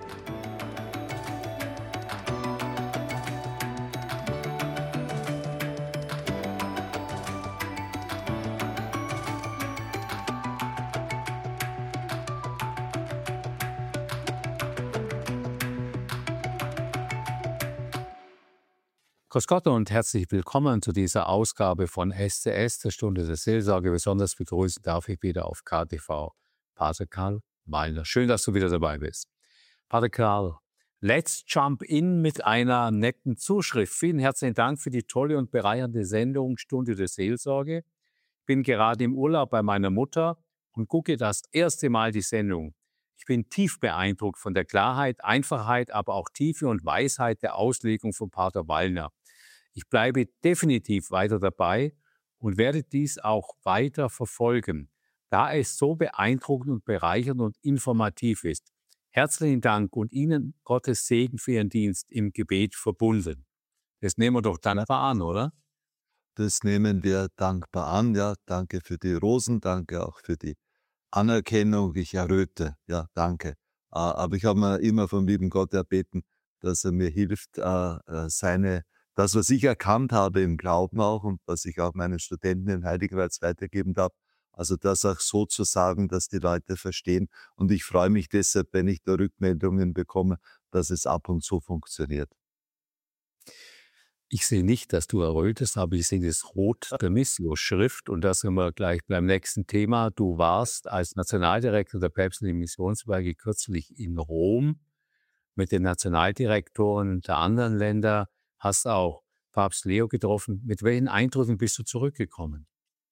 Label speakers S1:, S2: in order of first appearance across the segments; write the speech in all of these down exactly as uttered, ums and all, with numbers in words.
S1: Grüß Gott und herzlich willkommen zu dieser Ausgabe von S C S, der Stunde der Seelsorge. Besonders begrüßen darf ich wieder auf K T V Pater Karl Wallner. Schön, dass du wieder dabei bist. Pater Karl, let's jump in mit einer netten Zuschrift. Vielen herzlichen Dank für die tolle und bereichernde Sendung Stunde der Seelsorge. Ich bin gerade im Urlaub bei meiner Mutter und gucke das erste Mal die Sendung. Ich bin tief beeindruckt von der Klarheit, Einfachheit, aber auch Tiefe und Weisheit der Auslegung von Pater Wallner. Ich bleibe definitiv weiter dabei und werde dies auch weiter verfolgen, da es so beeindruckend und bereichernd und informativ ist. Herzlichen Dank und Ihnen Gottes Segen für Ihren Dienst im Gebet verbunden. Das nehmen wir doch dankbar an, oder?
S2: Das nehmen wir dankbar an. Ja, danke für die Rosen, danke auch für die Anerkennung. Ich erröte. Ja, danke. Äh, aber ich habe mir immer vom lieben Gott erbeten, dass er mir hilft, äh, seine das, was ich erkannt habe im Glauben auch und was ich auch meinen Studenten in Heiligenweiz weitergeben darf, also das auch so zu sagen, dass die Leute verstehen. Und ich freue mich deshalb, wenn ich da Rückmeldungen bekomme, dass es ab und zu funktioniert.
S1: Ich sehe nicht, dass du errötest, aber ich sehe das Rot der Missio-Schrift und da sind wir gleich beim nächsten Thema. Du warst als Nationaldirektor der Päpstlichen Missionswerke kürzlich in Rom mit den Nationaldirektoren der anderen Länder, hast auch Papst Leo getroffen. Mit welchen Eindrücken bist du zurückgekommen?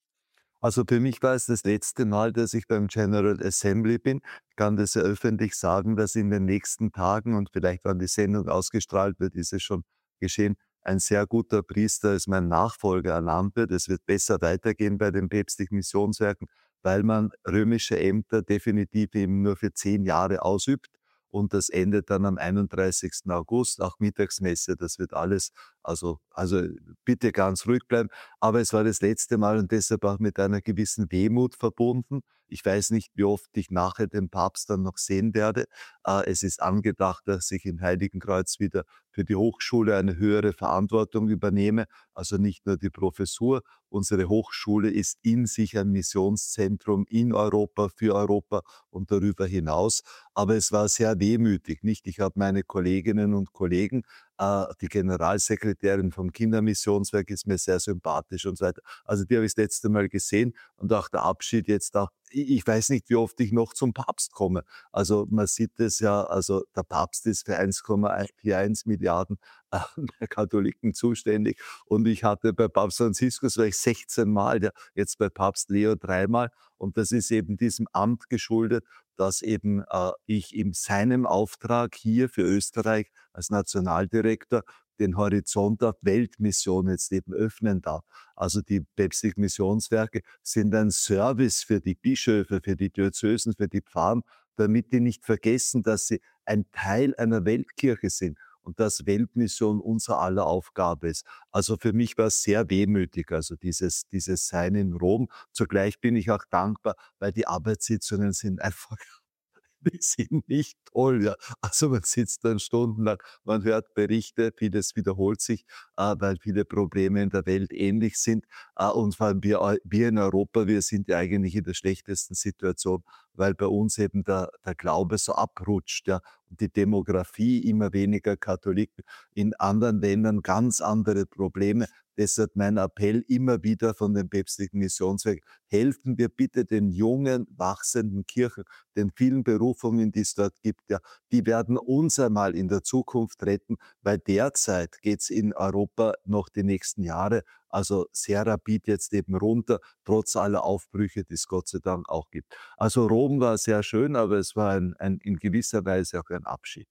S2: Also für mich war es das letzte Mal, dass ich beim General Assembly bin. Ich kann das ja öffentlich sagen, dass in den nächsten Tagen und vielleicht, wann die Sendung ausgestrahlt wird, ist es schon geschehen, ein sehr guter Priester als mein Nachfolger ernannt wird. Es wird besser weitergehen bei den päpstlichen Missionswerken, weil man römische Ämter definitiv eben nur für zehn Jahre ausübt. Und das endet dann am einunddreißigsten August, auch Mittagsmesse, das wird alles, also, also bitte ganz ruhig bleiben. Aber es war das letzte Mal und deshalb auch mit einer gewissen Wehmut verbunden. Ich weiß nicht, wie oft ich nachher den Papst dann noch sehen werde. Äh, es ist angedacht, dass ich in Heiligenkreuz wieder für die Hochschule eine höhere Verantwortung übernehme, also nicht nur die Professur. Unsere Hochschule ist in sich ein Missionszentrum in Europa, für Europa und darüber hinaus. Aber es war sehr wehmütig, nicht? Ich habe meine Kolleginnen und Kollegen, äh, die Generalsekretärin vom Kindermissionswerk ist mir sehr sympathisch und so weiter. Also die habe ich das letzte Mal gesehen und auch der Abschied jetzt auch. Ich weiß nicht, wie oft ich noch zum Papst komme. Also man sieht es ja, also der Papst ist für eins Komma einundvierzig Milliarden äh, Katholiken zuständig und ich hatte bei Papst Franziskus war ich sechzehn Mal, ja, jetzt bei Papst Leo dreimal und das ist eben diesem Amt geschuldet, dass eben äh, ich in seinem Auftrag hier für Österreich als Nationaldirektor den Horizont auf Weltmission jetzt eben öffnen darf. Also die päpstlichen Missionswerke sind ein Service für die Bischöfe, für die Diözesen, für die Pfarren, damit die nicht vergessen, dass sie ein Teil einer Weltkirche sind und dass Weltmission unser aller Aufgabe ist. Also für mich war es sehr wehmütig, also dieses, dieses Sein in Rom. Zugleich bin ich auch dankbar, weil die Arbeitssitzungen sind einfach die sind nicht toll, ja. Also man sitzt dann stundenlang, man hört Berichte, vieles wiederholt sich, äh, weil viele Probleme in der Welt ähnlich sind. Äh, und vor allem wir, Eu- wir in Europa, wir sind ja eigentlich in der schlechtesten Situation, weil bei uns eben der, der Glaube so abrutscht, ja. Und die Demografie, immer weniger Katholiken, in anderen Ländern ganz andere Probleme. Deshalb mein Appell immer wieder von den päpstlichen Missionswerken, helfen wir bitte den jungen, wachsenden Kirchen, den vielen Berufungen, die es dort gibt, ja, die werden uns einmal in der Zukunft retten, weil derzeit geht's in Europa noch die nächsten Jahre, also sehr rapid jetzt eben runter, trotz aller Aufbrüche, die es Gott sei Dank auch gibt. Also Rom war sehr schön, aber es war ein, ein, in gewisser Weise auch ein Abschied.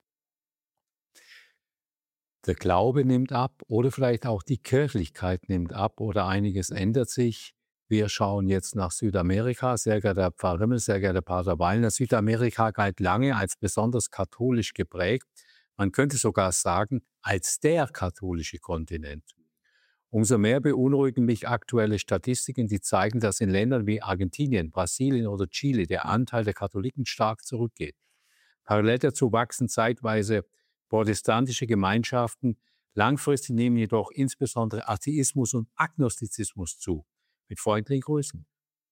S1: Der Glaube nimmt ab oder vielleicht auch die Kirchlichkeit nimmt ab oder einiges ändert sich. Wir schauen jetzt nach Südamerika. Sehr geehrter Herr Pfarrer Rimmel, sehr geehrter Pater Wallner, Südamerika galt lange als besonders katholisch geprägt. Man könnte sogar sagen, als der katholische Kontinent. Umso mehr beunruhigen mich aktuelle Statistiken, die zeigen, dass in Ländern wie Argentinien, Brasilien oder Chile der Anteil der Katholiken stark zurückgeht. Parallel dazu wachsen zeitweise protestantische Gemeinschaften. Langfristig nehmen jedoch insbesondere Atheismus und Agnostizismus zu. Mit freundlichen Grüßen.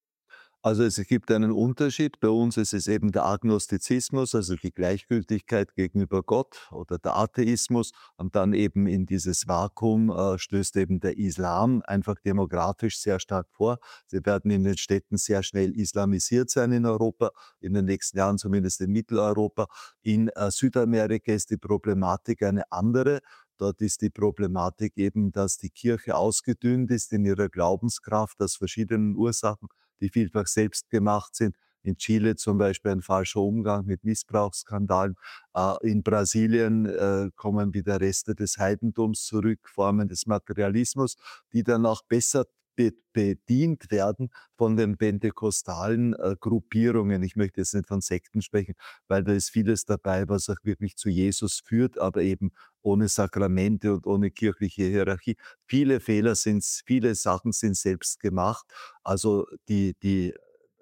S2: Also es gibt einen Unterschied. Bei uns ist es eben der Agnostizismus, also die Gleichgültigkeit gegenüber Gott, oder der Atheismus. Und dann eben in dieses Vakuum äh, stößt eben der Islam einfach demografisch sehr stark vor. Sie werden in den Städten sehr schnell islamisiert sein in Europa, in den nächsten Jahren zumindest in Mitteleuropa. In äh, Südamerika ist die Problematik eine andere. Dort ist die Problematik eben, dass die Kirche ausgedünnt ist in ihrer Glaubenskraft aus verschiedenen Ursachen, die vielfach selbst gemacht sind. In Chile zum Beispiel ein falscher Umgang mit Missbrauchsskandalen. Äh, in Brasilien äh, kommen wieder Reste des Heidentums zurück, Formen des Materialismus, die dann auch besser be bedient werden von den pentekostalen äh, Gruppierungen. Ich möchte jetzt nicht von Sekten sprechen, weil da ist vieles dabei, was auch wirklich zu Jesus führt, aber eben ohne Sakramente und ohne kirchliche Hierarchie. Viele Fehler sind, viele Sachen sind selbst gemacht. Also die, die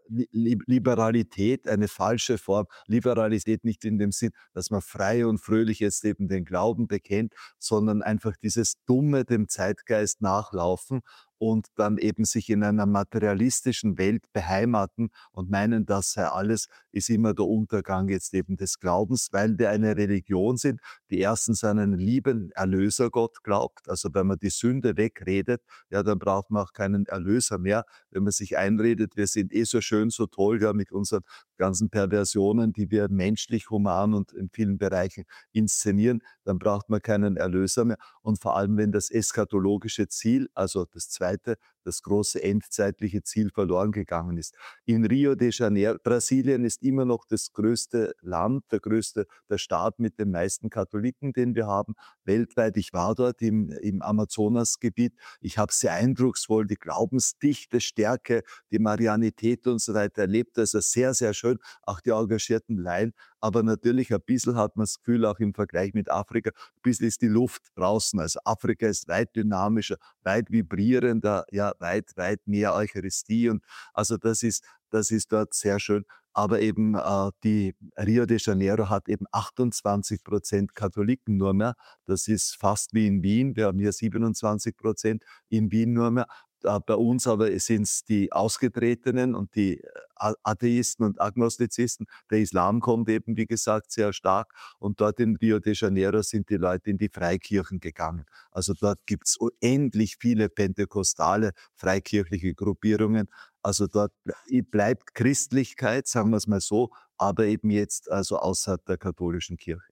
S2: Li- Liberalität, eine falsche Form. Liberalität nicht in dem Sinn, dass man frei und fröhlich jetzt eben den Glauben bekennt, sondern einfach dieses Dumme dem Zeitgeist nachlaufen und dann eben sich in einer materialistischen Welt beheimaten und meinen, das sei alles, ist immer der Untergang jetzt eben des Glaubens, weil wir eine Religion sind, die erstens an einen lieben Erlösergott glaubt. Also wenn man die Sünde wegredet, ja, dann braucht man auch keinen Erlöser mehr. Wenn man sich einredet, wir sind eh so schön, so toll, ja, mit unseren ganzen Perversionen, die wir menschlich, human und in vielen Bereichen inszenieren, dann braucht man keinen Erlöser mehr. Und vor allem, wenn das eschatologische Ziel, also das zweite, das große endzeitliche Ziel verloren gegangen ist. In Rio de Janeiro, Brasilien ist immer noch das größte Land, der größte, der Staat mit den meisten Katholiken, den wir haben, weltweit. Ich war dort im, im Amazonasgebiet. Ich habe sehr eindrucksvoll die Glaubensdichte, Stärke, die Marianität und so weiter erlebt. Also sehr, sehr schön, auch die engagierten Laien. Aber natürlich ein bisschen hat man das Gefühl, auch im Vergleich mit Afrika, ein bisschen ist die Luft draußen. Also Afrika ist weit dynamischer, weit vibrierender, ja, weit, weit mehr Eucharistie. Und also das ist, das ist dort sehr schön. Aber eben äh, die Rio de Janeiro hat eben achtundzwanzig Prozent Katholiken nur mehr. Das ist fast wie in Wien. Wir haben hier siebenundzwanzig Prozent in Wien nur mehr. Äh, bei uns aber sind es die Ausgetretenen und die äh, Atheisten und Agnostizisten. Der Islam kommt eben, wie gesagt, sehr stark. Und dort in Rio de Janeiro sind die Leute in die Freikirchen gegangen. Also dort gibt es unendlich viele pentekostale freikirchliche Gruppierungen. Also dort bleibt Christlichkeit, sagen wir es mal so, aber eben jetzt also außerhalb der katholischen Kirche.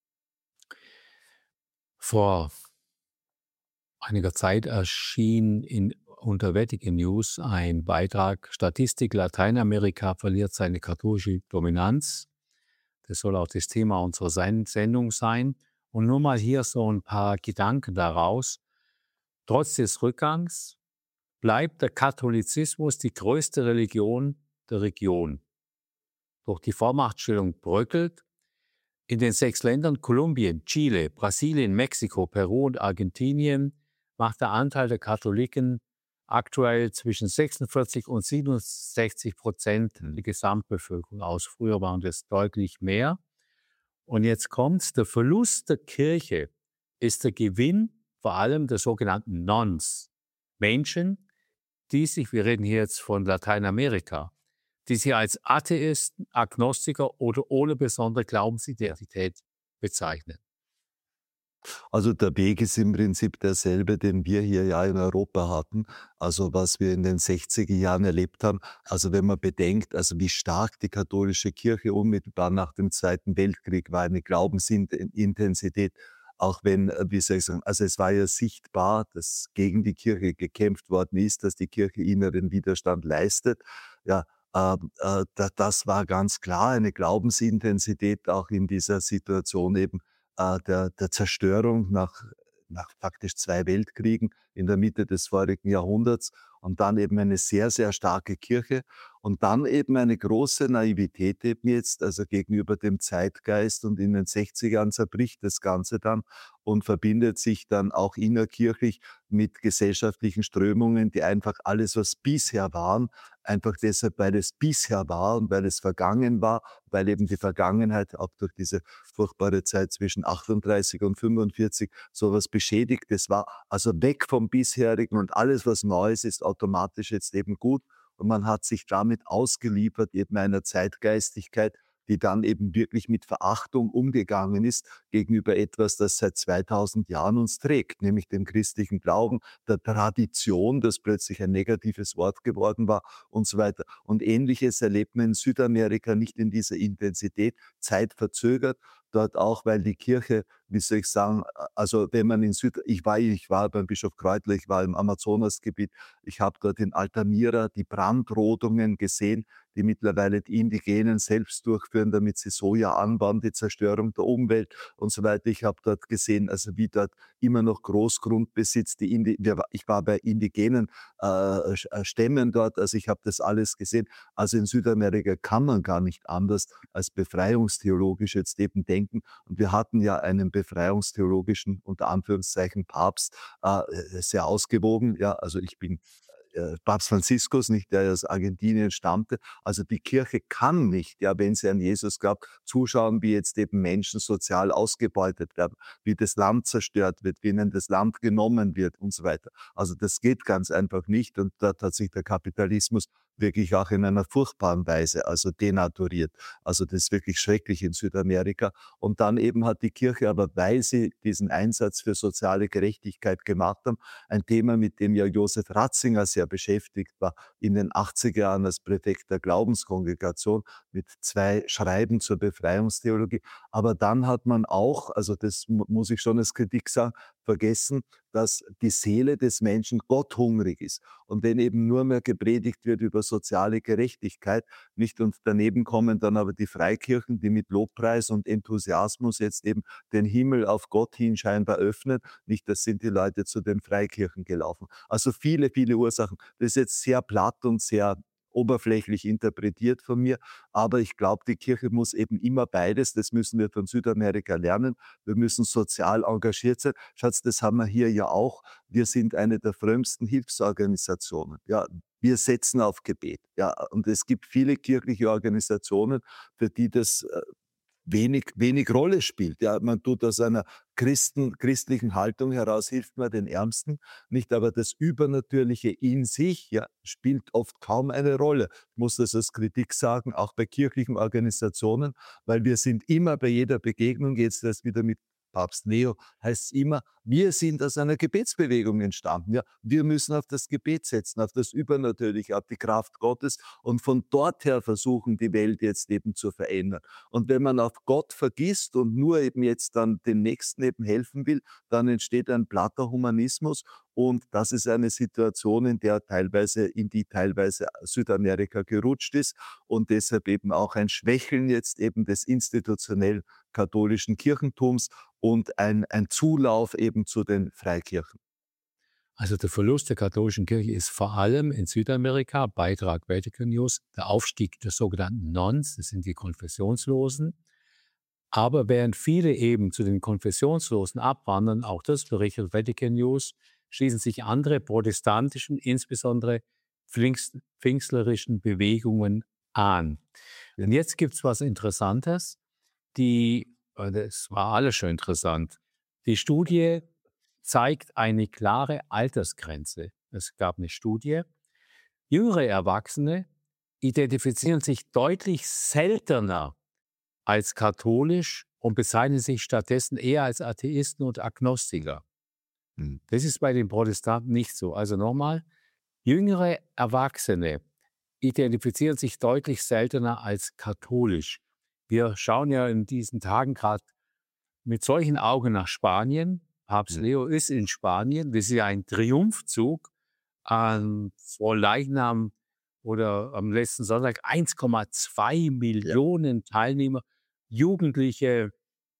S1: Vor einiger Zeit erschien in, unter Vatican News ein Beitrag: Statistik: Lateinamerika verliert seine katholische Dominanz. Das soll auch das Thema unserer Sendung sein. Und nur mal hier so ein paar Gedanken daraus. Trotz des Rückgangs bleibt der Katholizismus die größte Religion der Region. Doch die Vormachtstellung bröckelt. In den sechs Ländern Kolumbien, Chile, Brasilien, Mexiko, Peru und Argentinien macht der Anteil der Katholiken aktuell zwischen sechsundvierzig und siebenundsechzig Prozent der Gesamtbevölkerung aus. Früher waren das deutlich mehr. Und jetzt kommt's: Der Verlust der Kirche ist der Gewinn vor allem der sogenannten Nones. Menschen, die sich, wir reden hier jetzt von Lateinamerika, die sich als Atheisten, Agnostiker oder ohne besondere Glaubensidentität bezeichnen.
S2: Also der Weg ist im Prinzip derselbe, den wir hier ja in Europa hatten, also was wir in den sechziger Jahren erlebt haben. Also wenn man bedenkt, also wie stark die katholische Kirche unmittelbar nach dem Zweiten Weltkrieg war, eine Glaubensintensität, auch wenn, äh, wie soll ich sagen, also es war ja sichtbar, dass gegen die Kirche gekämpft worden ist, dass die Kirche inneren Widerstand leistet. Ja, ähm, äh, da, das war ganz klar eine Glaubensintensität auch in dieser Situation eben äh, der, der Zerstörung nach, nach faktisch zwei Weltkriegen in der Mitte des vorigen Jahrhunderts und dann eben eine sehr, sehr starke Kirche und dann eben eine große Naivität eben jetzt, also gegenüber dem Zeitgeist, und in den sechzigern zerbricht das Ganze dann und verbindet sich dann auch innerkirchlich mit gesellschaftlichen Strömungen, die einfach alles, was bisher waren, einfach deshalb, weil es bisher war und weil es vergangen war, weil eben die Vergangenheit auch durch diese furchtbare Zeit zwischen achtunddreißig und fünfundvierzig sowas Beschädigtes war. Also weg vom Bisherigen und alles, was Neues ist, automatisch jetzt eben gut. Und man hat sich damit ausgeliefert eben einer Zeitgeistigkeit, die dann eben wirklich mit Verachtung umgegangen ist gegenüber etwas, das seit zweitausend Jahren uns trägt, nämlich dem christlichen Glauben, der Tradition, das plötzlich ein negatives Wort geworden war und so weiter. Und Ähnliches erlebt man in Südamerika nicht in dieser Intensität, zeitverzögert, dort auch, weil die Kirche, wie soll ich sagen, also wenn man in Süd, ich war, ich war beim Bischof Kreutler, ich war im Amazonasgebiet, ich habe dort in Altamira die Brandrodungen gesehen, die mittlerweile die Indigenen selbst durchführen, damit sie Soja anbauen, die Zerstörung der Umwelt und so weiter. Ich habe dort gesehen, also wie dort immer noch Großgrundbesitz, die Indi ich war bei indigenen äh, Stämmen dort, also ich habe das alles gesehen. Also in Südamerika kann man gar nicht anders als befreiungstheologisch jetzt eben denken. Und wir hatten ja einen befreiungstheologischen, unter Anführungszeichen, Papst, äh, sehr ausgewogen. Ja, also ich bin äh, Papst Franziskus, nicht, der aus Argentinien stammte. Also die Kirche kann nicht, ja, wenn sie an Jesus glaubt, zuschauen, wie jetzt eben Menschen sozial ausgebeutet werden, wie das Land zerstört wird, wie ihnen das Land genommen wird und so weiter. Also das geht ganz einfach nicht und dort hat sich der Kapitalismus wirklich auch in einer furchtbaren Weise, also denaturiert. Also das ist wirklich schrecklich in Südamerika. Und dann eben hat die Kirche, aber weil sie diesen Einsatz für soziale Gerechtigkeit gemacht haben, ein Thema, mit dem ja Josef Ratzinger sehr beschäftigt war, in den achtziger Jahren als Präfekt der Glaubenskongregation mit zwei Schreiben zur Befreiungstheologie. Aber dann hat man auch, also das mu- muss ich schon als Kritik sagen, vergessen, dass die Seele des Menschen gotthungrig ist. Und wenn eben nur mehr gepredigt wird über soziale Gerechtigkeit, nicht, und daneben kommen dann aber die Freikirchen, die mit Lobpreis und Enthusiasmus jetzt eben den Himmel auf Gott hin scheinbar öffnen, nicht, das sind die Leute zu den Freikirchen gelaufen. Also viele, viele Ursachen. Das ist jetzt sehr platt und sehr oberflächlich interpretiert von mir, aber ich glaube, die Kirche muss eben immer beides, das müssen wir von Südamerika lernen. Wir müssen sozial engagiert sein. Schatz, das haben wir hier ja auch. Wir sind eine der frömmsten Hilfsorganisationen. Ja, wir setzen auf Gebet. Ja, und es gibt viele kirchliche Organisationen, für die das äh, wenig, wenig Rolle spielt. Ja, man tut aus einer Christen, christlichen Haltung heraus, hilft man den Ärmsten, nicht, aber das Übernatürliche in sich, ja, spielt oft kaum eine Rolle. Ich muss das als Kritik sagen, auch bei kirchlichen Organisationen, weil wir sind immer bei jeder Begegnung, jetzt das wieder mit Papst Leo, heißt es immer, wir sind aus einer Gebetsbewegung entstanden. Ja, wir müssen auf das Gebet setzen, auf das Übernatürliche, auf die Kraft Gottes und von dort her versuchen, die Welt jetzt eben zu verändern. Und wenn man auf Gott vergisst und nur eben jetzt dann den Nächsten eben helfen will, dann entsteht ein platter Humanismus. Und das ist eine Situation, in der teilweise, in die teilweise Südamerika gerutscht ist und deshalb eben auch ein Schwächeln jetzt eben des institutionell katholischen Kirchentums und ein, ein Zulauf eben zu den Freikirchen.
S1: Also der Verlust der katholischen Kirche ist vor allem in Südamerika, Beitrag Vatican News, der Aufstieg der sogenannten Nones, das sind die Konfessionslosen. Aber während viele eben zu den Konfessionslosen abwandern, auch das berichtet Vatican News, schließen sich andere protestantischen, insbesondere Pfingst, pfingstlerischen Bewegungen an. Und jetzt gibt es was Interessantes. Die, äh, das war alles schon interessant. Die Studie zeigt eine klare Altersgrenze. Es gab eine Studie. Jüngere Erwachsene identifizieren sich deutlich seltener als katholisch und bezeichnen sich stattdessen eher als Atheisten und Agnostiker.
S2: Hm.
S1: Das ist bei den Protestanten nicht so. Also nochmal, jüngere Erwachsene identifizieren sich deutlich seltener als katholisch. Wir schauen ja in diesen Tagen gerade mit solchen Augen nach Spanien. Papst
S2: Ja.
S1: Leo ist in Spanien. Das ist ja ein Triumphzug an Fronleichnam oder am letzten Sonntag eins Komma zwei Millionen Teilnehmer, Jugendliche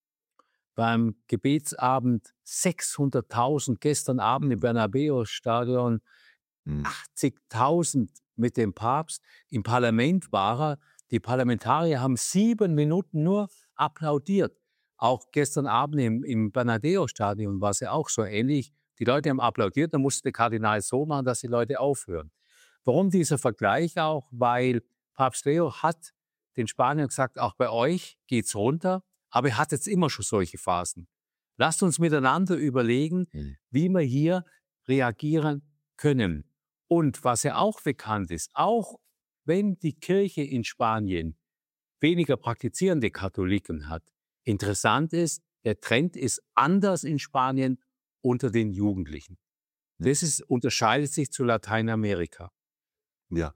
S1: beim Gebetsabend sechshunderttausend, gestern Abend im Bernabeu-Stadion
S2: Hm.
S1: achtzigtausend mit dem Papst. Im Parlament war er. Die Parlamentarier haben sieben Minuten nur applaudiert. Auch gestern Abend im, im Bernabeu-Stadion war es ja auch so ähnlich. Die Leute haben applaudiert, dann musste der Kardinal so machen, dass die Leute aufhören. Warum dieser Vergleich auch? Weil Papst Leo hat den Spaniern gesagt, auch bei euch geht's runter, aber er hat jetzt immer schon solche Phasen. Lasst uns miteinander überlegen,
S2: Mhm.
S1: wie wir hier reagieren können. Und was ja auch bekannt ist, auch wenn die Kirche in Spanien weniger praktizierende Katholiken hat, interessant ist, der Trend ist anders in Spanien unter den Jugendlichen. Das ist, unterscheidet sich zu Lateinamerika.
S2: Ja.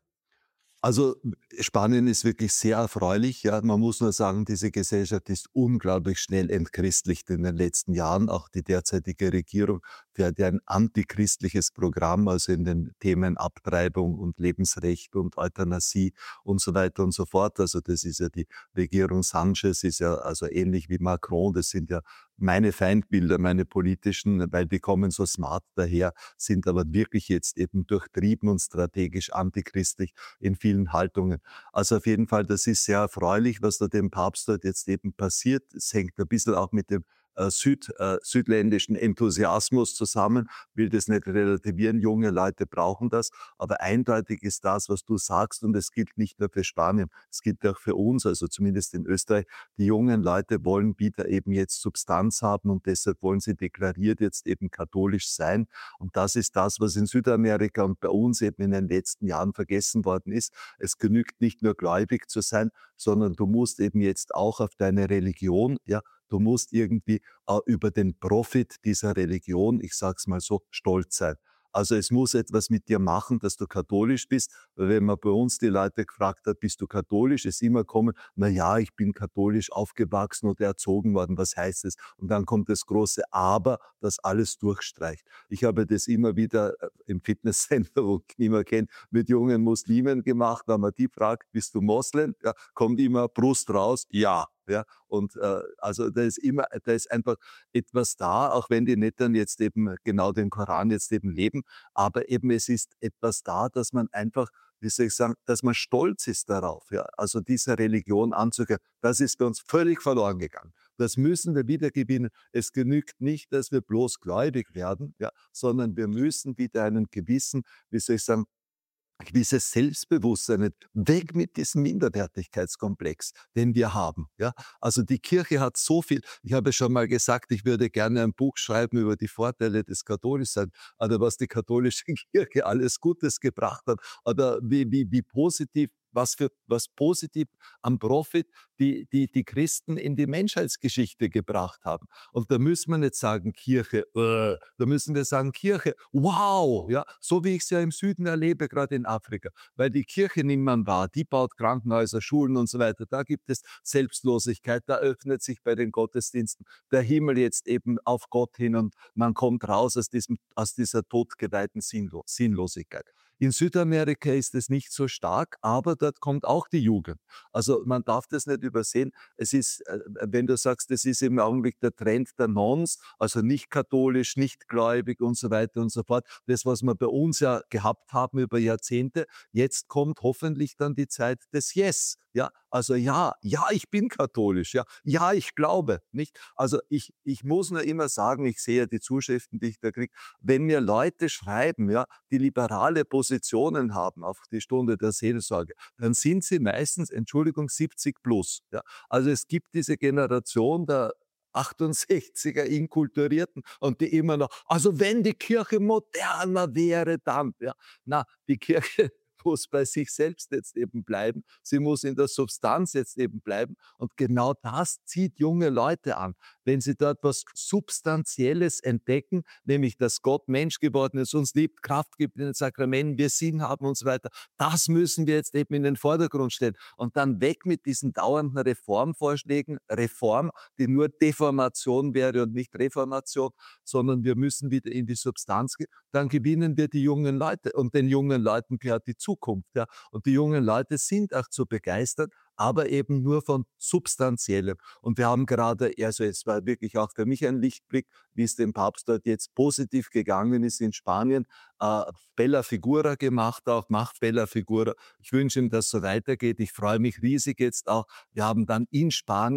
S2: Also Spanien ist wirklich sehr erfreulich. Ja, man muss nur sagen, diese Gesellschaft ist unglaublich schnell entchristlicht in den letzten Jahren. Auch die derzeitige Regierung, die hat ja ein antichristliches Programm, also in den Themen Abtreibung und Lebensrecht und Euthanasie und so weiter und so fort. Also das ist ja die Regierung Sanchez, ist ja also ähnlich wie Macron. Das sind ja meine Feindbilder, meine politischen, weil die kommen so smart daher, sind aber wirklich jetzt eben durchtrieben und strategisch antichristlich in vielen Haltungen. Also auf jeden Fall, das ist sehr erfreulich, was da dem Papst dort jetzt eben passiert. Es hängt ein bisschen auch mit dem äh, Süd, äh, südländischen Enthusiasmus zusammen, will das nicht relativieren, junge Leute brauchen das, aber eindeutig ist das, was du sagst, und es gilt nicht nur für Spanien, es gilt auch für uns, also zumindest in Österreich, die jungen Leute wollen wieder eben jetzt Substanz haben und deshalb wollen sie deklariert jetzt eben katholisch sein, und das ist das, was in Südamerika und bei uns eben in den letzten Jahren vergessen worden ist. Es genügt nicht nur gläubig zu sein, sondern du musst eben jetzt auch auf deine Religion, ja, du musst irgendwie äh, über den Profit dieser Religion, ich sag's mal so, stolz sein. Also es muss etwas mit dir machen, dass du katholisch bist. Weil wenn man bei uns die Leute gefragt hat, bist du katholisch, ist immer kommen, na ja, ich bin katholisch aufgewachsen oder erzogen worden, was heißt es? Und dann kommt das große Aber, das alles durchstreicht. Ich habe das immer wieder äh, im Fitnesscenter, wo ich niemand kennt, mit jungen Muslimen gemacht. Wenn man die fragt, bist du Moslem? Ja, kommt immer Brust raus, ja. Ja, und äh, also da ist immer, da ist einfach etwas da, auch wenn die nicht dann jetzt eben genau den Koran jetzt eben leben, aber eben es ist etwas da, dass man einfach, wie soll ich sagen, dass man stolz ist darauf, ja, also dieser Religion anzugehören. Das ist bei uns völlig verloren gegangen. Das müssen wir wieder gewinnen. Es genügt nicht, dass wir bloß gläubig werden, ja, sondern wir müssen wieder einen gewissen, wie soll ich sagen, gewisses Selbstbewusstsein, weg mit diesem Minderwertigkeitskomplex, den wir haben. Ja? Also die Kirche hat so viel, ich habe schon mal gesagt, ich würde gerne ein Buch schreiben über die Vorteile des Katholischseins, oder was die katholische Kirche alles Gutes gebracht hat, oder wie, wie, wie positiv, was für was positiv am Profit die, die, die Christen in die Menschheitsgeschichte gebracht haben. Und da müssen wir nicht sagen, Kirche, äh, da müssen wir sagen, Kirche, wow, ja, so wie ich es ja im Süden erlebe, gerade in Afrika, weil die Kirche niemand war, die baut Krankenhäuser, Schulen und so weiter, da gibt es Selbstlosigkeit, da öffnet sich bei den Gottesdiensten der Himmel jetzt eben auf Gott hin und man kommt raus aus, diesem, aus dieser totgeweihten Sinnlo Sinnlosigkeit. In Südamerika ist es nicht so stark, aber dort kommt auch die Jugend. Also man darf das nicht übersehen. Es ist, äh, wenn du sagst, das ist im Augenblick der Trend der Nons, also nicht katholisch, nicht gläubig und so weiter und so fort. Das, was wir bei uns ja gehabt haben über Jahrzehnte, jetzt kommt hoffentlich dann die Zeit des Yes. Ja, also ja, ja, ich bin katholisch, ja, ja, ich glaube, nicht? Also ich, ich muss nur immer sagen, ich sehe die Zuschriften, die ich da kriege, wenn mir Leute schreiben, ja, die liberale Positionen haben auf die Stunde der Seelsorge, dann sind sie meistens, Entschuldigung, siebzig plus. Ja. Also es gibt diese Generation der achtundsechziger Inkulturierten und die immer noch, also wenn die Kirche moderner wäre, dann, ja, na, die Kirche muss bei sich selbst jetzt eben bleiben. Sie muss in der Substanz jetzt eben bleiben. Und genau das zieht junge Leute an. Wenn sie dort was Substanzielles entdecken, nämlich, dass Gott Mensch geworden ist, uns liebt, Kraft gibt in den Sakramenten, wir Sinn haben und so weiter, das müssen wir jetzt eben in den Vordergrund stellen. Und dann weg mit diesen dauernden Reformvorschlägen, Reform, die nur Deformation wäre und nicht Reformation, sondern wir müssen wieder in die Substanz gehen. Dann gewinnen wir die jungen Leute. Und den jungen Leuten gehört die Zukunft. Ja. Und die jungen Leute sind auch zu begeistern, aber eben nur von Substanziellem. Und wir haben gerade, also es war wirklich auch für mich ein Lichtblick, wie es dem Papst dort jetzt positiv gegangen ist in Spanien. Äh, Bella Figura gemacht auch, macht Bella Figura. Ich wünsche ihm, dass es so weitergeht. Ich freue mich riesig jetzt auch. Wir haben dann in Spanien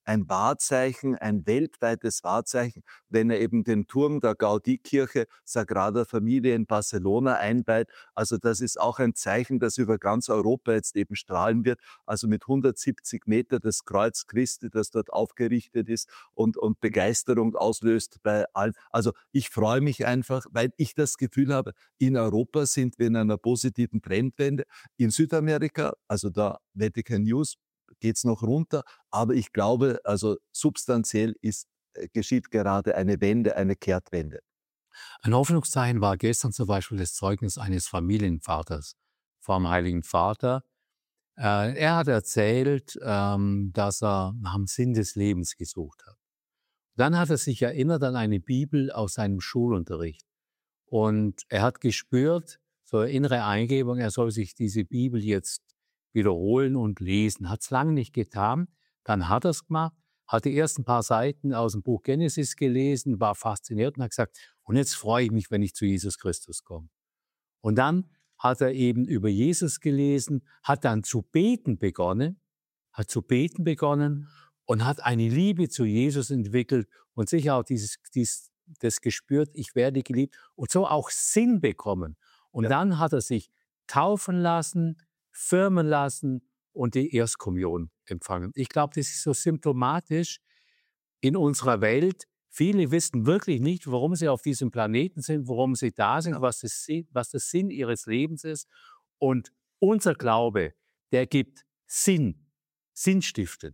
S2: ein Wahrzeichen, ein weltweites Wahrzeichen, wenn er eben den Turm der Gaudí-Kirche Sagrada Familia in Barcelona einweiht. Also das ist auch ein Zeichen, das über ganz Europa jetzt eben strahlen wird. Also mit hundertsiebzig Meter das Kreuz Christi, das dort aufgerichtet ist und, und Begeisterung auslöst bei allen. Also ich freue mich einfach, weil ich das Gefühl habe, in Europa sind wir in einer positiven Trendwende. In Südamerika, also da Vatican News, geht es noch runter. Aber ich glaube, also substanziell ist, äh, geschieht gerade eine Wende, eine Kehrtwende.
S1: Ein Hoffnungszeichen war gestern zum Beispiel das Zeugnis eines Familienvaters vom Heiligen Vater. Äh, er hat erzählt, ähm, dass er nach dem Sinn des Lebens gesucht hat. Dann hat er sich erinnert an eine Bibel aus seinem Schulunterricht. Und er hat gespürt, so eine innere Eingebung, er soll sich diese Bibel jetzt wiederholen und lesen. Hat es lange nicht getan. Dann hat er es gemacht, hat die ersten paar Seiten aus dem Buch Genesis gelesen, war fasziniert und hat gesagt, und jetzt freue ich mich, wenn ich zu Jesus Christus komme. Und dann hat er eben über Jesus gelesen, hat dann zu beten begonnen, hat zu beten begonnen und hat eine Liebe zu Jesus entwickelt und sicher auch dieses, dieses das gespürt, ich werde geliebt und so auch Sinn bekommen. Und
S2: Ja.
S1: dann hat er sich taufen lassen, firmen lassen und die Erstkommunion empfangen. Ich glaube, das ist so symptomatisch in unserer Welt. Viele wissen wirklich nicht, warum sie auf diesem Planeten sind, warum sie da sind,
S2: Ja.
S1: was das, was der Sinn ihres Lebens ist. Und unser Glaube, der gibt Sinn, sinnstiftend.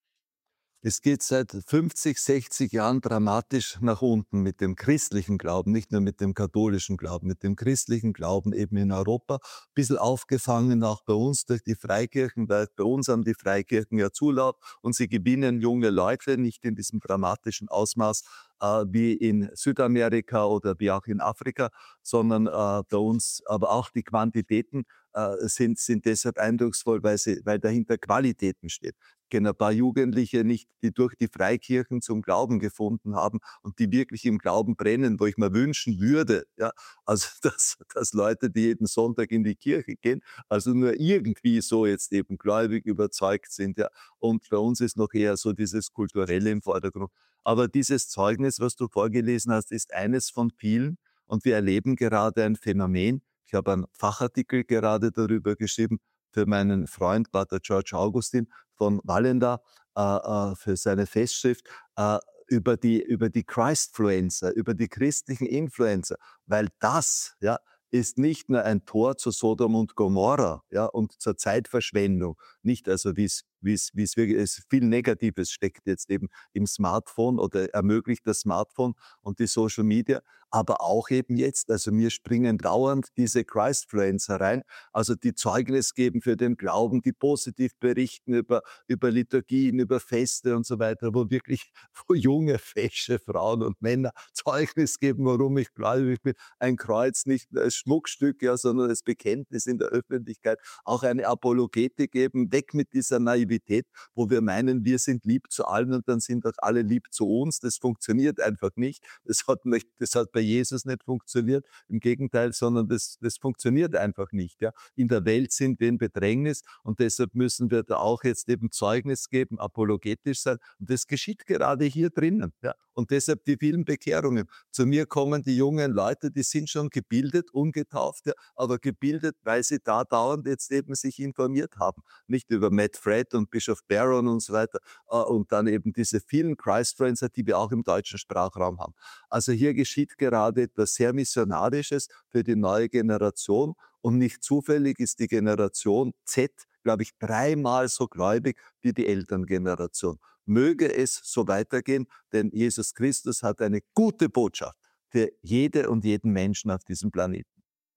S2: Es geht seit fünfzig, sechzig Jahren dramatisch nach unten mit dem christlichen Glauben, nicht nur mit dem katholischen Glauben, mit dem christlichen Glauben eben in Europa. Ein bisschen aufgefangen auch bei uns durch die Freikirchen, weil bei uns haben die Freikirchen ja Zulauf und sie gewinnen junge Leute, nicht in diesem dramatischen Ausmaß äh, wie in Südamerika oder wie auch in Afrika, sondern äh, bei uns, aber auch die Quantitäten äh, sind, sind deshalb eindrucksvoll, weil, sie, weil dahinter Qualitäten steht. Ich kenne ein paar Jugendliche nicht, die durch die Freikirchen zum Glauben gefunden haben und die wirklich im Glauben brennen, wo ich mir wünschen würde, ja, also dass, dass Leute, die jeden Sonntag in die Kirche gehen, also nur irgendwie so jetzt eben gläubig überzeugt sind, ja. Und bei uns ist noch eher so dieses Kulturelle im Vordergrund. Aber dieses Zeugnis, was du vorgelesen hast, ist eines von vielen und wir erleben gerade ein Phänomen. Ich habe einen Fachartikel gerade darüber geschrieben für meinen Freund Pater George Augustin von Wallenda äh, äh, für seine Festschrift äh, über die, über die Christfluencer, über die christlichen Influencer, weil das, ja, ist nicht nur ein Tor zu Sodom und Gomorra, ja, und zur Zeitverschwendung, nicht also wie es wie es wie es wirklich ist, viel Negatives steckt jetzt eben im Smartphone oder ermöglicht das Smartphone und die Social Media, aber auch eben jetzt, also mir springen dauernd diese Christfluencer rein, also die Zeugnis geben für den Glauben, die positiv berichten über, über Liturgien, über Feste und so weiter, wo wirklich wo junge, fesche Frauen und Männer Zeugnis geben, warum ich gläubig bin. Ein Kreuz nicht als Schmuckstück, ja, sondern als Bekenntnis in der Öffentlichkeit. Auch eine Apologetik geben, weg mit dieser Naivität, wo wir meinen, wir sind lieb zu allen und dann sind auch alle lieb zu uns. Das funktioniert einfach nicht. Das hat, nicht, das hat bei Jesus nicht funktioniert, im Gegenteil, sondern das, das funktioniert einfach nicht. Ja. In der Welt sind wir in Bedrängnis und deshalb müssen wir da auch jetzt eben Zeugnis geben, apologetisch sein. Und das geschieht gerade hier drinnen. Ja. Und deshalb die vielen Bekehrungen. Zu mir kommen die jungen Leute, die sind schon gebildet, ungetauft, ja, aber gebildet, weil sie da dauernd jetzt eben sich informiert haben. Nicht über Matt Fred und Bischof Barron und so weiter. Äh, und dann eben diese vielen Christfluencer, die wir auch im deutschen Sprachraum haben. Also hier geschieht gerade etwas sehr Missionarisches für die neue Generation. Und nicht zufällig ist die Generation Z, glaube ich, dreimal so gläubig wie die Elterngeneration. Möge es so weitergehen, denn Jesus Christus hat eine gute Botschaft für jede und jeden Menschen auf diesem Planeten.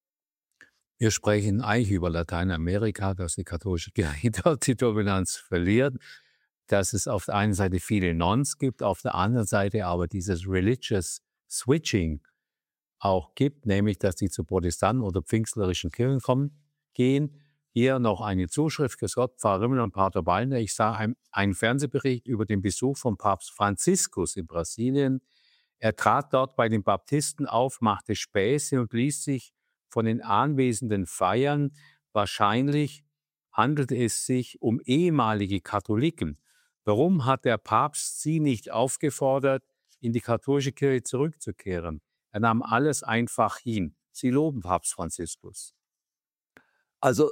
S1: Wir sprechen eigentlich über Lateinamerika, dass die katholische Kirche dort die Dominanz verliert, dass es auf der einen Seite viele Nons gibt, auf der anderen Seite aber dieses Religious Switching auch gibt, nämlich dass die zu Protestanten oder pfingstlerischen Kirchen kommen, gehen. Hier noch eine Zuschrift, Grüß Gott, Pfarrer Rimmel und Pater Ballner. Ich sah ein, einen Fernsehbericht über den Besuch von Papst Franziskus in Brasilien. Er trat dort bei den Baptisten auf, machte Späße und ließ sich von den Anwesenden feiern. Wahrscheinlich handelte es sich um ehemalige Katholiken. Warum hat der Papst sie nicht aufgefordert, in die katholische Kirche zurückzukehren? Er nahm alles einfach hin. Sie loben Papst Franziskus.
S2: Also,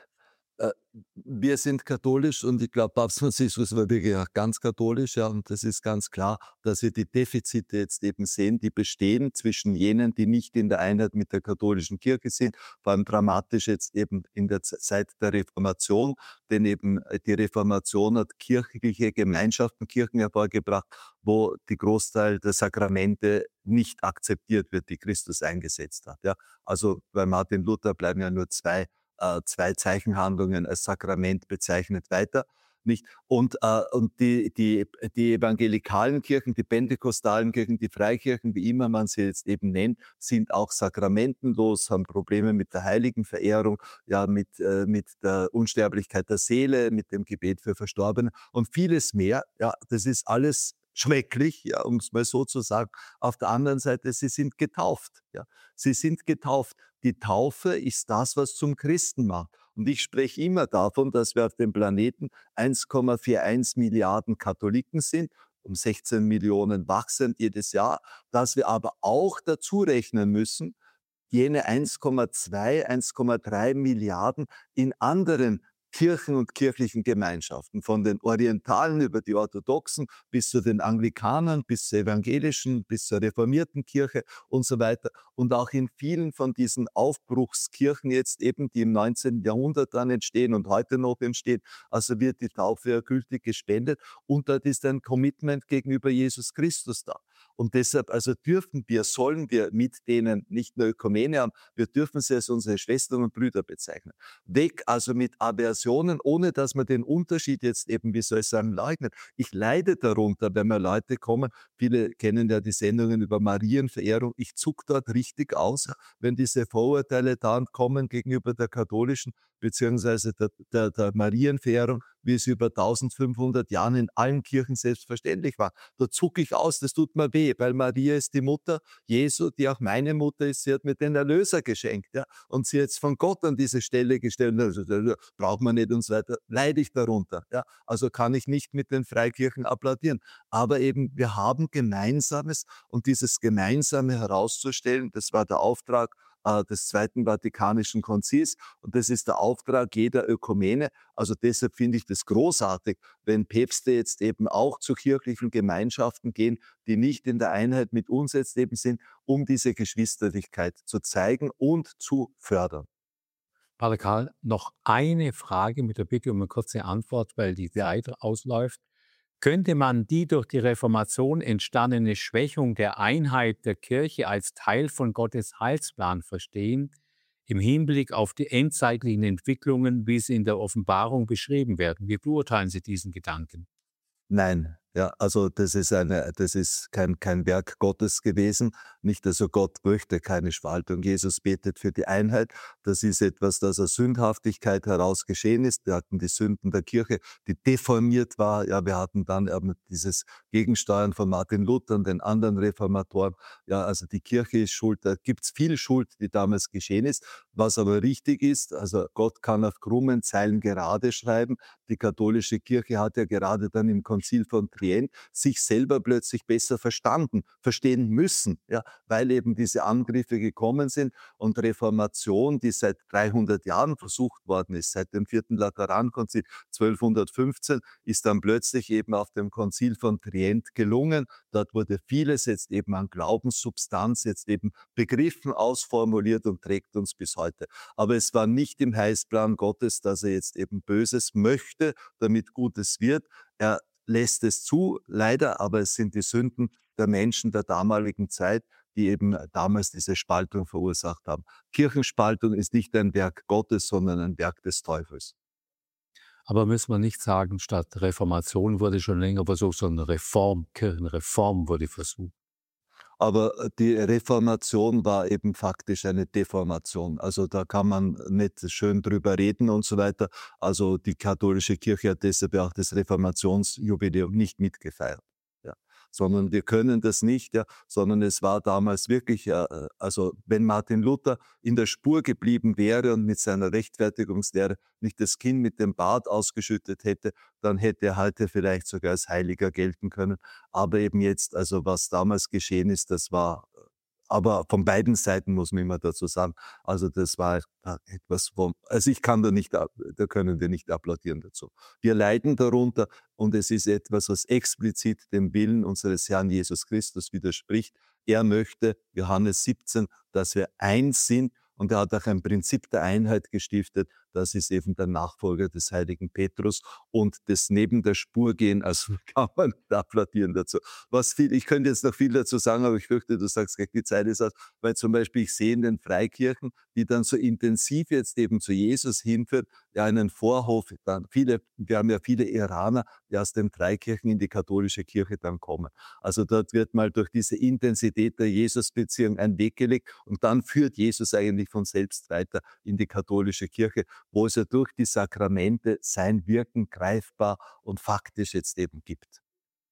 S2: äh, wir sind katholisch und ich glaube, Papst Franziskus war wirklich auch ganz katholisch, ja, und das ist ganz klar, dass wir die Defizite jetzt eben sehen, die bestehen zwischen jenen, die nicht in der Einheit mit der katholischen Kirche sind, vor allem dramatisch jetzt eben in der Z- Zeit der Reformation, denn eben äh, die Reformation hat kirchliche Gemeinschaften, Kirchen hervorgebracht, wo die Großteil der Sakramente nicht akzeptiert wird, die Christus eingesetzt hat. Ja. Also bei Martin Luther bleiben ja nur zwei äh, zwei Zeichenhandlungen als Sakrament bezeichnet weiter. Nicht? Und, äh, und die, die, die evangelikalen Kirchen, die pentekostalen Kirchen, die Freikirchen, wie immer man sie jetzt eben nennt, sind auch sakramentenlos, haben Probleme mit der Heiligenverehrung, ja, mit, äh, mit der Unsterblichkeit der Seele, mit dem Gebet für Verstorbene und vieles mehr. Ja, das ist alles schrecklich, ja, um es mal so zu sagen. Auf der anderen Seite, sie sind getauft. Ja. Sie sind getauft. Die Taufe ist das, was zum Christen macht. Und ich spreche immer davon, dass wir auf dem Planeten eins Komma einundvierzig Milliarden Katholiken sind, um sechzehn Millionen wachsend jedes Jahr, dass wir aber auch dazu rechnen müssen, jene eins Komma zwei, eins Komma drei Milliarden in anderen Kirchen und kirchlichen Gemeinschaften, von den Orientalen über die Orthodoxen bis zu den Anglikanern, bis zur evangelischen, bis zur reformierten Kirche und so weiter. Und auch in vielen von diesen Aufbruchskirchen jetzt eben, die im neunzehnten Jahrhundert dann entstehen und heute noch entstehen, also wird die Taufe ja gültig gespendet und dort ist ein Commitment gegenüber Jesus Christus da. Und deshalb, also dürfen wir, sollen wir mit denen nicht nur Ökumene haben, wir dürfen sie als unsere Schwestern und Brüder bezeichnen. Weg also mit Aversionen, ohne dass man den Unterschied jetzt eben, wie soll ich sagen, leugnet. Ich leide darunter, wenn mir Leute kommen, viele kennen ja die Sendungen über Marienverehrung, ich zuck dort richtig aus, wenn diese Vorurteile da kommen gegenüber der katholischen beziehungsweise der, der, der Marienverehrung, wie es über eintausendfünfhundert Jahren in allen Kirchen selbstverständlich war. Da zucke ich aus, das tut mir weh, weil Maria ist die Mutter Jesu, die auch meine Mutter ist, sie hat mir den Erlöser geschenkt, ja, und sie jetzt von Gott an diese Stelle gestellt, also, braucht man nicht und so weiter, leide ich darunter, ja, also kann ich nicht mit den Freikirchen applaudieren, aber eben, wir haben Gemeinsames und dieses Gemeinsame herauszustellen, das war der Auftrag äh, des Zweiten Vatikanischen Konzils und das ist der Auftrag jeder Ökumene, also deshalb finde ich das großartig, wenn Päpste jetzt eben auch zu kirchlichen Gemeinschaften gehen, die nicht in der Einheit mit uns jetzt eben sind, um diese Geschwisterlichkeit zu zeigen und zu fördern.
S1: Pater Karl, noch eine Frage mit der Bitte um eine kurze Antwort, weil die Zeit ausläuft. Könnte man die durch die Reformation entstandene Schwächung der Einheit der Kirche als Teil von Gottes Heilsplan verstehen, im Hinblick auf die endzeitlichen Entwicklungen, wie sie in der Offenbarung beschrieben werden? Wie beurteilen Sie diesen Gedanken?
S2: Nein, ja, also das ist eine, das ist kein, kein Werk Gottes gewesen. Nicht, also Gott möchte keine Spaltung. Jesus betet für die Einheit. Das ist etwas, das aus Sündhaftigkeit heraus geschehen ist. Wir hatten die Sünden der Kirche, die deformiert war. Ja, wir hatten dann eben dieses Gegensteuern von Martin Luther und den anderen Reformatoren. Ja, also die Kirche ist schuld. Da gibt's viel Schuld, die damals geschehen ist. Was aber richtig ist, also Gott kann auf krummen Zeilen gerade schreiben. Die katholische Kirche hat ja gerade dann im Konzil von Trient sich selber plötzlich besser verstanden, verstehen müssen, ja, weil eben diese Angriffe gekommen sind und Reformation, die seit dreihundert Jahren versucht worden ist, seit dem vierten Laterankonzil zwölfhundertfünfzehn, ist dann plötzlich eben auf dem Konzil von Trient gelungen. Dort wurde vieles jetzt eben an Glaubenssubstanz jetzt eben begriffen, ausformuliert und trägt uns bis heute. Aber es war nicht im Heilsplan Gottes, dass er jetzt eben Böses möchte, damit Gutes wird. Er lässt es zu, leider, aber es sind die Sünden der Menschen der damaligen Zeit, die eben damals diese Spaltung verursacht haben. Kirchenspaltung ist nicht ein Werk Gottes, sondern ein Werk des Teufels.
S1: Aber müssen wir nicht sagen, statt Reformation wurde schon länger versucht, so eine Reform, Kirchenreform wurde versucht.
S2: Aber die Reformation war eben faktisch eine Deformation. Also da kann man nicht schön drüber reden und so weiter. Also die katholische Kirche hat deshalb auch das Reformationsjubiläum nicht mitgefeiert. Ja. sondern wir können das nicht, ja, sondern es war damals wirklich, äh, also wenn Martin Luther in der Spur geblieben wäre und mit seiner Rechtfertigungslehre nicht das Kind mit dem Bart ausgeschüttet hätte, dann hätte er heute vielleicht sogar als Heiliger gelten können. Aber eben jetzt, also was damals geschehen ist, das war, aber von beiden Seiten muss man immer dazu sagen, also das war etwas, wo, also ich kann da nicht, da können wir nicht applaudieren dazu. Wir leiden darunter und es ist etwas, was explizit dem Willen unseres Herrn Jesus Christus widerspricht. Er möchte, Johannes siebzehn, dass wir eins sind, und er hat auch ein Prinzip der Einheit gestiftet. Das ist eben der Nachfolger des heiligen Petrus und das neben der Spur gehen, also kann man nicht applaudieren dazu. Was viel, ich könnte jetzt noch viel dazu sagen, aber ich fürchte, du sagst gleich, die Zeit ist aus, weil zum Beispiel ich sehe in den Freikirchen, die dann so intensiv jetzt eben zu Jesus hinführen, ja einen Vorhof, dann viele, wir haben ja viele Iraner, die aus den Freikirchen in die katholische Kirche dann kommen. Also dort wird mal durch diese Intensität der Jesus-Beziehung ein Weg gelegt und dann führt Jesus eigentlich von selbst weiter in die katholische Kirche, wo es ja durch die Sakramente sein Wirken greifbar und faktisch jetzt eben gibt.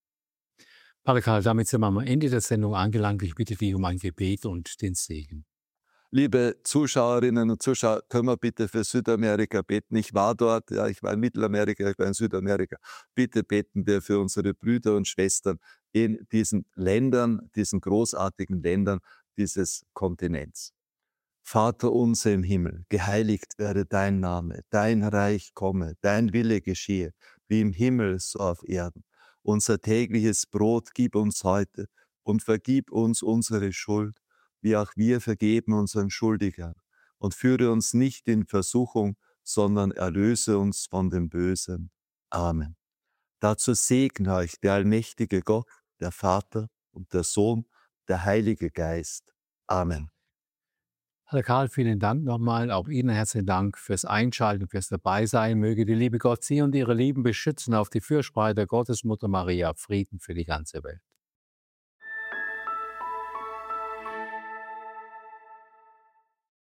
S1: Pater Karl, damit sind wir am Ende der Sendung angelangt. Ich bitte dich um ein Gebet und den Segen.
S2: Liebe Zuschauerinnen und Zuschauer, können wir bitte für Südamerika beten? Ich war dort, ja, ich war in Mittelamerika, ich war in Südamerika. Bitte beten wir für unsere Brüder und Schwestern in diesen Ländern, diesen großartigen Ländern dieses Kontinents. Vater unser im Himmel, geheiligt werde dein Name, dein Reich komme, dein Wille geschehe, wie im Himmel so auf Erden. Unser tägliches Brot gib uns heute und vergib uns unsere Schuld, wie auch wir vergeben unseren Schuldigern. Und führe uns nicht in Versuchung, sondern erlöse uns von dem Bösen. Amen. Dazu segne euch der allmächtige Gott, der Vater und der Sohn, der Heilige Geist. Amen.
S1: Herr Karl, vielen Dank nochmal. Auch Ihnen herzlichen Dank fürs Einschalten, fürs Dabeisein. Möge die liebe Gott Sie und Ihre Lieben beschützen, auf die Fürsprache der Gottesmutter Maria, Frieden für die ganze Welt.